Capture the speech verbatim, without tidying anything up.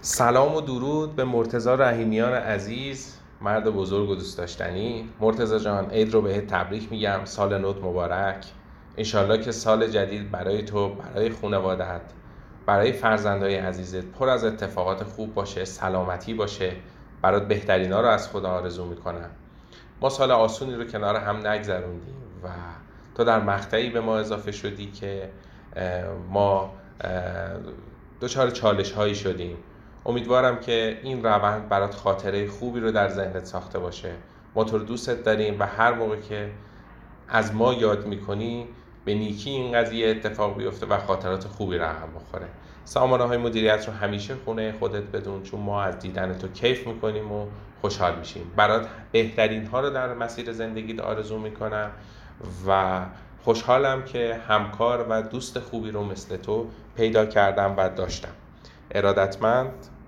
سلام و درود به مرتضی رحیمیان عزیز، مرد بزرگ و دوست داشتنی. مرتضی جان، عید رو بهت تبریک میگم، سال نو مبارک. انشالله که سال جدید برای تو، برای خانواده‌ات، برای فرزندای عزیزت پر از اتفاقات خوب باشه، سلامتی باشه. برات بهترینا رو از خدا آرزو میکنم. ما سال آسونی رو کنار هم نگذروندیم و تو در مقطعی به ما اضافه شدی که ما دچار چالش هایی شدیم. امیدوارم که این روند برات خاطره خوبی رو در ذهنت ساخته باشه. ما تو رو دوستت داریم و هر موقع که از ما یاد میکنی به نیکی این قضیه اتفاق بیفته و خاطرات خوبی رقم بخوره. سامانه های مدیریت رو همیشه خونه خودت بدون، چون ما از دیدن تو کیف میکنیم و خوشحال میشیم. برات بهترین ها رو در مسیر زندگیت آرزو میکنم و خوشحالم که همکار و دوست خوبی رو مثل تو پیدا کردم و داشتم. ارادتمند،